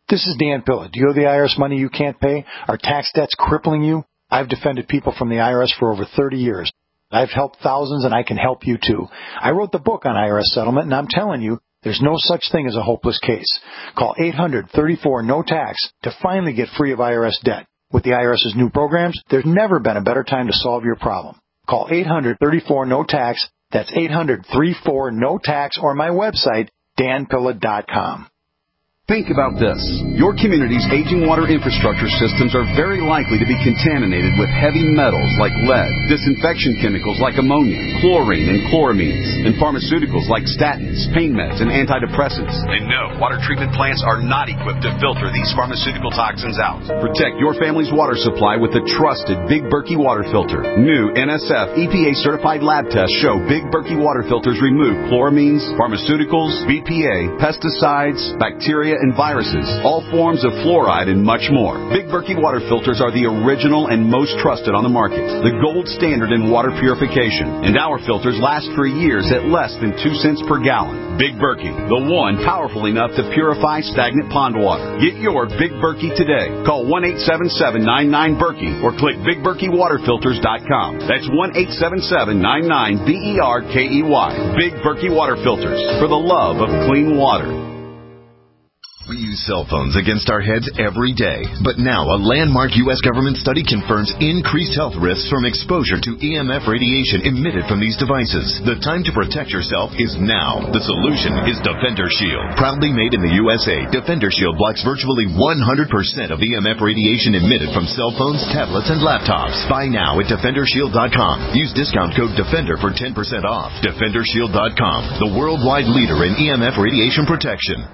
This is Dan Pilla. Do you owe the I R S money you can't pay? Are tax debts crippling you? I've defended people from the I R S for over thirty years. I've helped thousands, and I can help you too. I wrote the book on I R S settlement, and I'm telling you, there's no such thing as a hopeless case. Call eight hundred, thirty-four, no tax to finally get free of I R S debt. With the IRS's new programs, there's never been a better time to solve your problem. Call eight hundred, thirty-four, no tax. That's eight hundred, thirty-four, no tax, or my website, dan pilla dot com. Think about this. Your community's aging water infrastructure systems are very likely to be contaminated with heavy metals like lead, disinfection chemicals like ammonia, chlorine and chloramines, and pharmaceuticals like statins, pain meds, and antidepressants. And no, water treatment plants are not equipped to filter these pharmaceutical toxins out. Protect your family's water supply with the trusted Big Berkey water filter. New N S F E P A-certified lab tests show Big Berkey water filters remove chloramines, pharmaceuticals, B P A, pesticides, bacteria, and viruses, all forms of fluoride, and much more. Big Berkey water filters are the original and most trusted on the market, the gold standard in water purification, and our filters last for years at less than two cents per gallon. Big Berkey, the one powerful enough to purify stagnant pond water. Get your Big Berkey today. Call one eight seven seven, nine nine, Berkey or click big berkey water filters dot com. That's one eight seven seven, nine nine, B E R K E Y. Big Berkey water filters, for the love of clean water. We use cell phones against our heads every day. But now a landmark U S government study confirms increased health risks from exposure to E M F radiation emitted from these devices. The time to protect yourself is now. The solution is Defender Shield. Proudly made in the U S A, Defender Shield blocks virtually one hundred percent of E M F radiation emitted from cell phones, tablets, and laptops. Buy now at defender shield dot com. Use discount code DEFENDER for ten percent off. defender shield dot com, the worldwide leader in E M F radiation protection.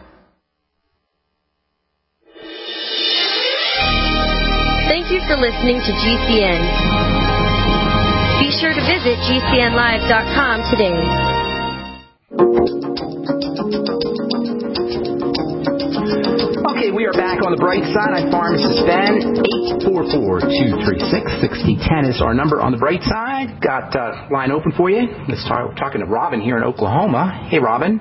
Thank you for listening to G C N. Be sure to visit G C N live dot com today. Okay, we are back on the bright side. I'm Pharmacist Ben. eight four four, two three six, six zero one zero is our number on the bright side. Got uh, line open for you. Let's start we're talking to Robin here in Oklahoma. Hey, Robin.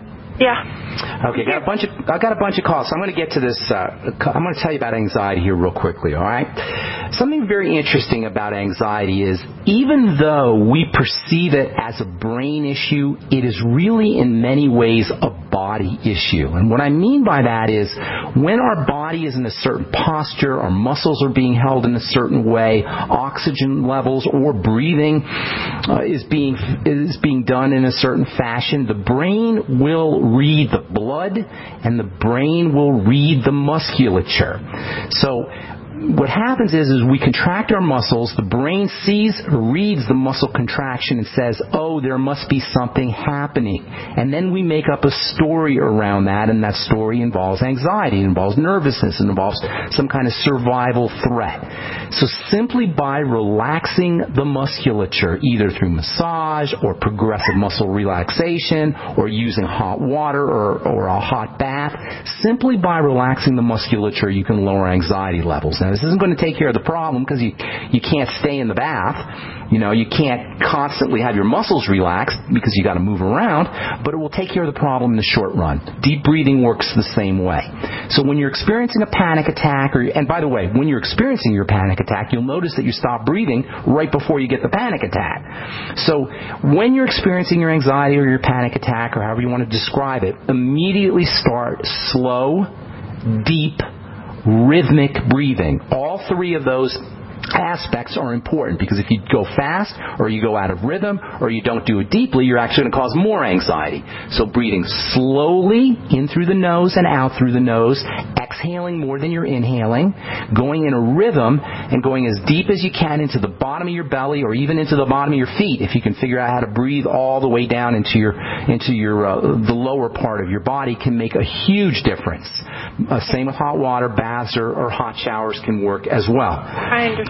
Yeah. Okay, got a bunch of I got a bunch of calls. So I'm going to get to this. Uh, I'm going to tell you about anxiety here real quickly. All right. Something very interesting about anxiety is even though we perceive it as a brain issue, it is really in many ways a body issue. And what I mean by that is when our body is in a certain posture, our muscles are being held in a certain way, oxygen levels or breathing uh, is being is being done in a certain fashion, the brain will read the blood and the brain will read the musculature. So what happens is, is we contract our muscles, the brain sees, reads the muscle contraction and says, oh, there must be something happening. And then we make up a story around that, and that story involves anxiety, it involves nervousness, it involves some kind of survival threat. So simply by relaxing the musculature, either through massage or progressive muscle relaxation or using hot water or, or a hot bath, simply by relaxing the musculature, you can lower anxiety levels. Now, this isn't going to take care of the problem because you, you can't stay in the bath. You know, you can't constantly have your muscles relaxed because you got to move around, but it will take care of the problem in the short run. Deep breathing works the same way. So when you're experiencing a panic attack, or, and by the way, when you're experiencing your panic attack, you'll notice that you stop breathing right before you get the panic attack. So when you're experiencing your anxiety or your panic attack, or however you want to describe it, immediately start slow, deep, rhythmic breathing. All three of those aspects are important because if you go fast or you go out of rhythm or you don't do it deeply, you're actually going to cause more anxiety. So breathing slowly in through the nose and out through the nose, exhaling more than you're inhaling, going in a rhythm and going as deep as you can into the bottom of your belly or even into the bottom of your feet. If you can figure out how to breathe all the way down into your into your uh, the lower part of your body, can make a huge difference. Uh, same with hot water, baths or, or hot showers can work as well. I understand. Uh,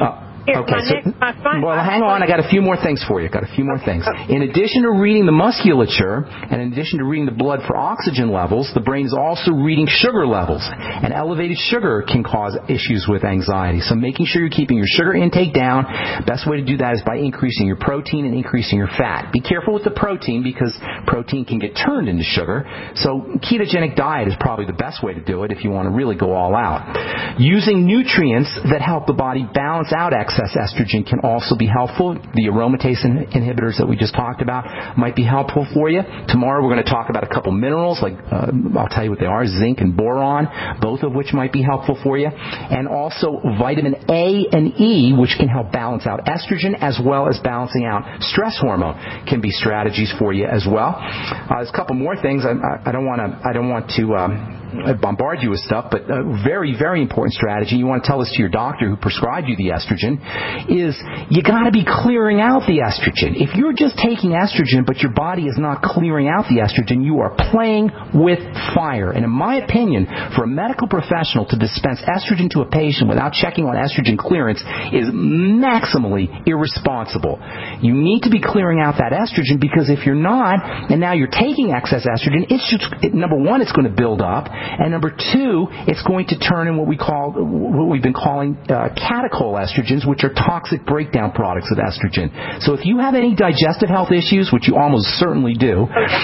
Here, Okay, my so, next, my fine, well, hang on. I got a few more things for you. Got a few more things. In addition to reading the musculature, and in addition to reading the blood for oxygen levels, the brain is also reading sugar levels. And elevated sugar can cause issues with anxiety. So making sure you're keeping your sugar intake down. Best way to do that is by increasing your protein and increasing your fat. Be careful with the protein because protein can get turned into sugar. So ketogenic diet is probably the best way to do it if you want to really go all out. Using nutrients that help the body balance out excess estrogen can also be helpful. The aromatase in- inhibitors that we just talked about might be helpful for you. Tomorrow we're going to talk about a couple minerals, like uh, I'll tell you what they are, zinc and boron, both of which might be helpful for you. And also vitamin A and E, which can help balance out estrogen as well as balancing out stress hormone, can be strategies for you as well. Uh, there's a couple more things. I, I don't want to. I don't want to. Um, bombard you with stuff, but a very, very important strategy, you want to tell this to your doctor who prescribed you the estrogen, is you got to be clearing out the estrogen. If you're just taking estrogen, but your body is not clearing out the estrogen, you are playing with fire. And in my opinion, for a medical professional to dispense estrogen to a patient without checking on estrogen clearance is maximally irresponsible. You need to be clearing out that estrogen, because if you're not, and now you're taking excess estrogen, it's just, it, number one, it's going to build up. And number two, it's going to turn in what we call, what we've been calling uh, catechol estrogens, which are toxic breakdown products of estrogen. So if you have any digestive health issues, which you almost certainly do,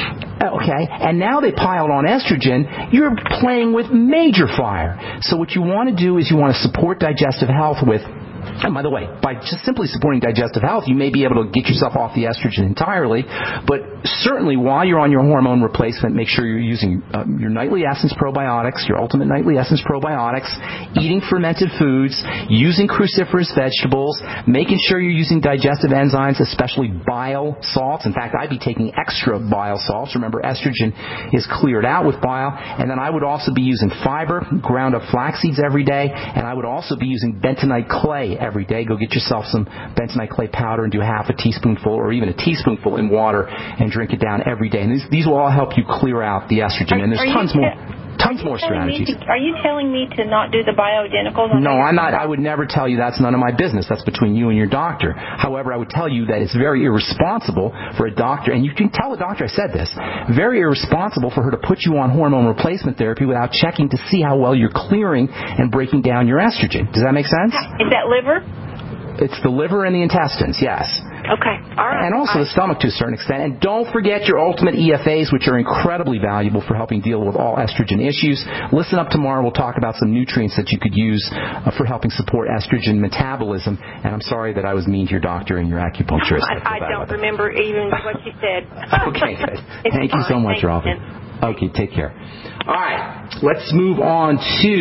okay, and now they piled on estrogen, you're playing with major fire. So what you want to do is you want to support digestive health with, and by the way, by just simply supporting digestive health, you may be able to get yourself off the estrogen entirely, but certainly while you're on your hormone replacement, make sure you're using uh, your Nightly Essence probiotics, your Ultimate Nightly Essence probiotics, eating fermented foods, using cruciferous vegetables, making sure you're using digestive enzymes, especially bile salts. In fact, I'd be taking extra bile salts. Remember, estrogen is cleared out with bile. And then I would also be using fiber, ground up flax seeds every day, and I would also be using bentonite clay every day. Go get yourself some bentonite clay powder and do half a teaspoonful or even a teaspoonful in water and drink it down every day. And these, these will all help you clear out the estrogen. And there's tons more. Tons more strategies. To, are you telling me to not do the bioidenticals? No, I'm not. I would never tell you that's none of my business. That's between you and your doctor. However, I would tell you that it's very irresponsible for a doctor, and you can tell the doctor I said this, very irresponsible for her to put you on hormone replacement therapy without checking to see how well you're clearing and breaking down your estrogen. Does that make sense? Is that liver? It's the liver and the intestines, yes. Okay, all right. And also the stomach to a certain extent. And don't forget your Ultimate E F As, which are incredibly valuable for helping deal with all estrogen issues. Listen up tomorrow. We'll talk about some nutrients that you could use uh, for helping support estrogen metabolism. And I'm sorry that I was mean to your doctor and your acupuncturist. I, I don't remember even what you said. Okay, good. Thank you so much, Ralphie. Okay, take care. All right, let's move on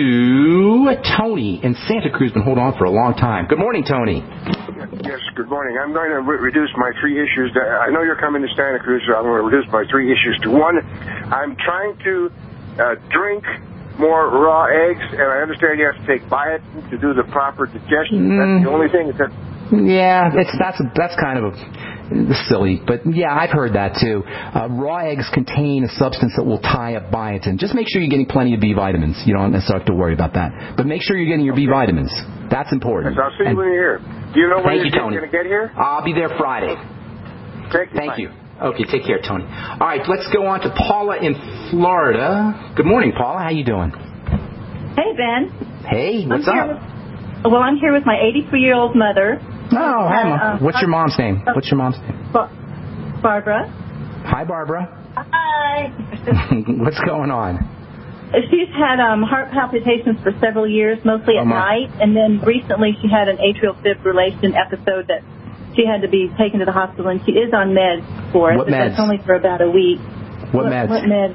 to Tony in Santa Cruz. Been holding on for a long time. Good morning, Tony. Yes, good morning. I'm going to re- reduce my three issues. To, I know you're coming to Santa Cruz, so I'm going to reduce my three issues to one. I'm trying to uh, drink more raw eggs, and I understand you have to take biotin to do the proper digestion. Mm. That's the only thing. That yeah, it's that's that's kind of a silly, but yeah, I've heard that too. Uh, raw eggs contain a substance that will tie up biotin. Just make sure you're getting plenty of B vitamins. You don't necessarily have to worry about that, but make sure you're getting your okay. B vitamins. That's important. Yes, I'll see and, you when you're here. Do you know when you're going to get here? I'll be there Friday. Thank you. Thank you. Okay, take care, Tony. All right, let's go on to Paula in Florida. Good morning, Paula. How you doing? Hey, Ben. Hey, what's I'm up? With, well, I'm here with my eighty-three-year-old mother. Oh, hi, Mom. Uh, What's your mom's name? What's your mom's name? Bar- Barbara. Hi, Barbara. Hi. What's going on? She's had um, heart palpitations for several years, mostly at oh, night, and then recently she had an atrial fibrillation episode that she had to be taken to the hospital, and she is on meds for it. What meds? That's only for about a week. What, what meds? What meds?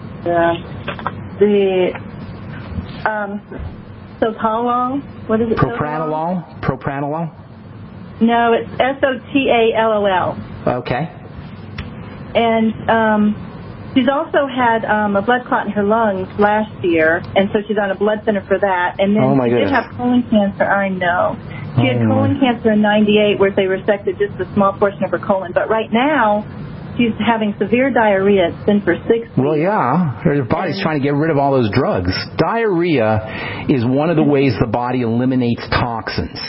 Uh, the um, Sotalol. What is it? Propranolol. Propranolol. No, it's S O T A L O L. Okay. And um, she's also had um, a blood clot in her lungs last year, and so she's on a blood thinner for that. And then oh my she goodness. did have colon cancer. I know. She had oh colon cancer in ninety-eight, where they resected just a small portion of her colon. But right now, she's having severe diarrhea. It's been for six weeks. Well, yeah. Her body's trying to get rid of all those drugs. Diarrhea is one of the ways the body eliminates toxins.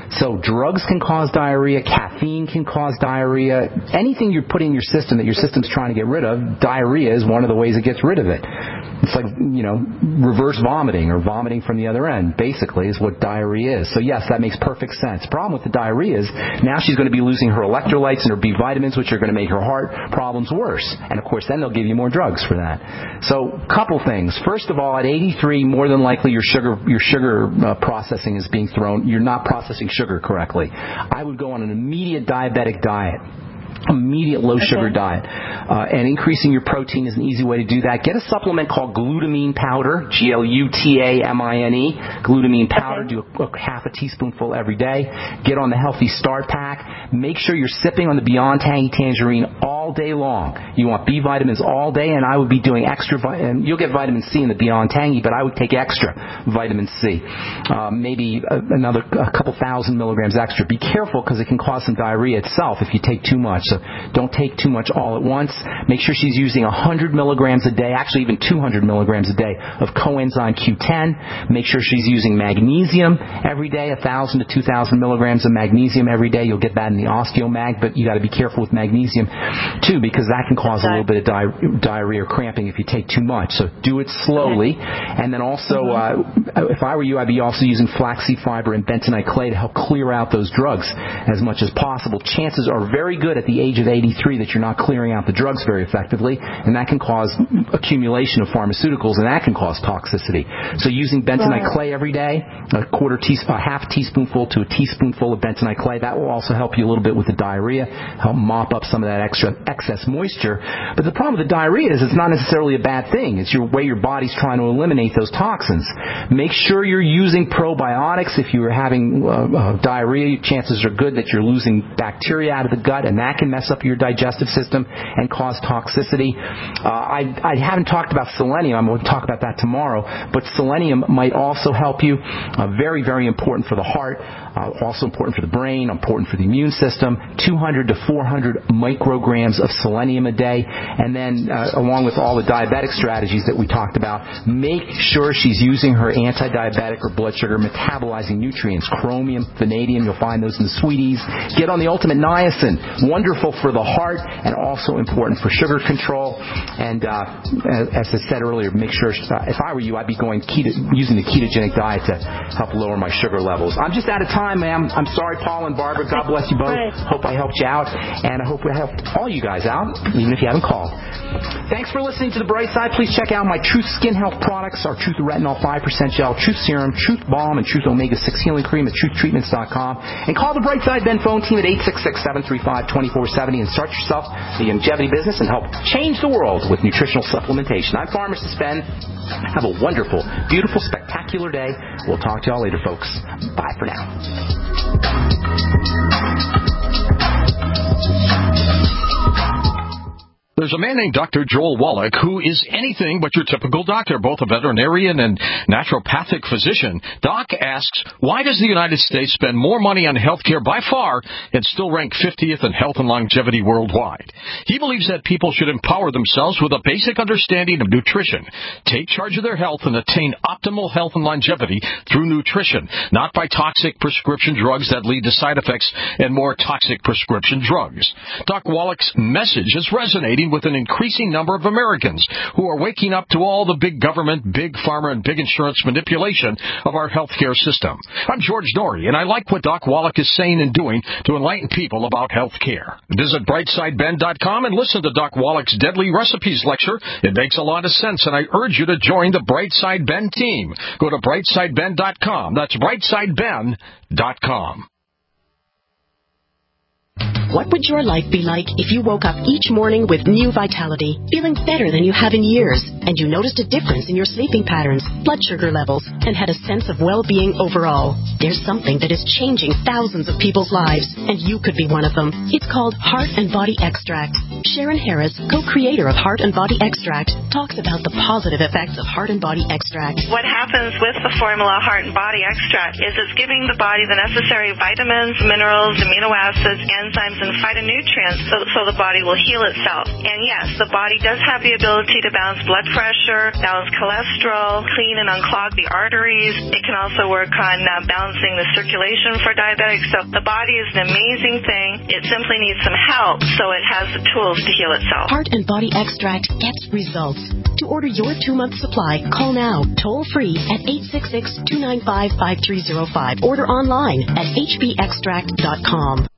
So drugs can cause diarrhea, caffeine can cause diarrhea. Anything you're putting in your system that your system's trying to get rid of, diarrhea is one of the ways it gets rid of it. It's like, you know, reverse vomiting or vomiting from the other end, basically, is what diarrhea is. So, yes, that makes perfect sense. Problem with the diarrhea is now she's going to be losing her electrolytes and her B vitamins, which are going to make her heart problems worse. And, of course, then they'll give you more drugs for that. So, couple things. First of all, at eighty-three, more than likely your sugar your sugar uh, processing is being thrown. You're not processing sugar correctly. I would go on an immediate diabetic diet. Immediate low-sugar okay. diet. Uh, and increasing your protein is an easy way to do that. Get a supplement called glutamine powder, G L U T A M I N E, glutamine powder. Okay. Do a, a half a teaspoonful every day. Get on the Healthy Start Pack. Make sure you're sipping on the Beyond Tangy Tangerine all day long. You want B vitamins all day, and I would be doing extra, and you'll get vitamin C in the Beyond Tangy, but I would take extra vitamin C. Uh, maybe a, another a couple thousand milligrams extra. Be careful because it can cause some diarrhea itself if you take too much. So don't take too much all at once. Make sure she's using one hundred milligrams a day, actually even two hundred milligrams a day of coenzyme Q ten. Make sure she's using magnesium every day, one thousand to two thousand milligrams of magnesium every day. You'll get that in the Osteomag, but you got to be careful with magnesium too, because that can cause a little bit of di- diarrhea or cramping if you take too much. So do it slowly. And then also, uh, if I were you, I'd be also using flaxseed fiber and bentonite clay to help clear out those drugs as much as possible. Chances are very good at the age of eighty-three that you're not clearing out the drugs very effectively, and that can cause accumulation of pharmaceuticals, and that can cause toxicity. So using bentonite right. clay every day, a quarter teaspoon, a half teaspoonful to a teaspoonful of bentonite clay, that will also help you a little bit with the diarrhea, help mop up some of that extra excess moisture. But the problem with the diarrhea is it's not necessarily a bad thing. It's your way your body's trying to eliminate those toxins. Make sure you're using probiotics. If you're having uh, uh, diarrhea, chances are good that you're losing bacteria out of the gut, and that can mess up your digestive system and cause toxicity. Uh, I, I haven't talked about selenium. I'm going to talk about that tomorrow. But selenium might also help you. Uh, very, very important for the heart. Uh, also important for the brain. Important for the immune system. two hundred to four hundred micrograms of selenium a day. And then, uh, along with all the diabetic strategies that we talked about, make sure she's using her anti-diabetic or blood sugar metabolizing nutrients. Chromium, vanadium, you'll find those in the sweeties. Get on the Ultimate Niacin. Wonderful for the heart and also important for sugar control. And uh, as I said earlier, make sure, uh, if I were you, I'd be going keto, using the ketogenic diet to help lower my sugar levels. I'm just out of time, ma'am. I'm sorry, Paul and Barbara. God bless you both. Hope I helped you out, and I hope we helped all you guys out, even if you haven't called. Thanks for listening to The Bright Side. Please check out my Truth Skin Health products, our Truth Retinol five percent Gel, Truth Serum, Truth Balm, and Truth Omega six Healing Cream at truth treatments dot com. And call the Bright Side Ben phone team at eight six six, seven three five, two four seven zero and start yourself the longevity business and help change the world with nutritional supplementation. I'm Pharmacist Ben. Have a wonderful, beautiful, spectacular day. We'll talk to y'all later, folks. Bye for now. There's a man named Doctor Joel Wallach who is anything but your typical doctor, both a veterinarian and naturopathic physician. Doc asks, why does the United States spend more money on health care by far and still rank fiftieth in health and longevity worldwide? He believes that people should empower themselves with a basic understanding of nutrition, take charge of their health, and attain optimal health and longevity through nutrition, not by toxic prescription drugs that lead to side effects and more toxic prescription drugs. Doc Wallach's message is resonating with an increasing number of Americans who are waking up to all the big government, big pharma, and big insurance manipulation of our healthcare system. I'm George Norrie, and I like what Doc Wallach is saying and doing to enlighten people about healthcare. Visit brightside ben dot com and listen to Doc Wallach's Deadly Recipes lecture. It makes a lot of sense, and I urge you to join the Brightside Ben team. Go to brightside ben dot com. That's brightside ben dot com. What would your life be like if you woke up each morning with new vitality, feeling better than you have in years, and you noticed a difference in your sleeping patterns, blood sugar levels, and had a sense of well-being overall? There's something that is changing thousands of people's lives, and you could be one of them. It's called Heart and Body Extract. Sharon Harris, co-creator of Heart and Body Extract, talks about the positive effects of Heart and Body Extract. What happens with the formula Heart and Body Extract is it's giving the body the necessary vitamins, minerals, amino acids, enzymes, and phytonutrients so, so the body will heal itself. And yes, the body does have the ability to balance blood pressure, balance cholesterol, clean and unclog the arteries. It can also work on uh, balancing the circulation for diabetics. So the body is an amazing thing. It simply needs some help so it has the tools to heal itself. Heart and Body Extract gets results. To order your two-month supply, call now, toll-free at eight six six, two nine five, five three zero five. Order online at h b extract dot com.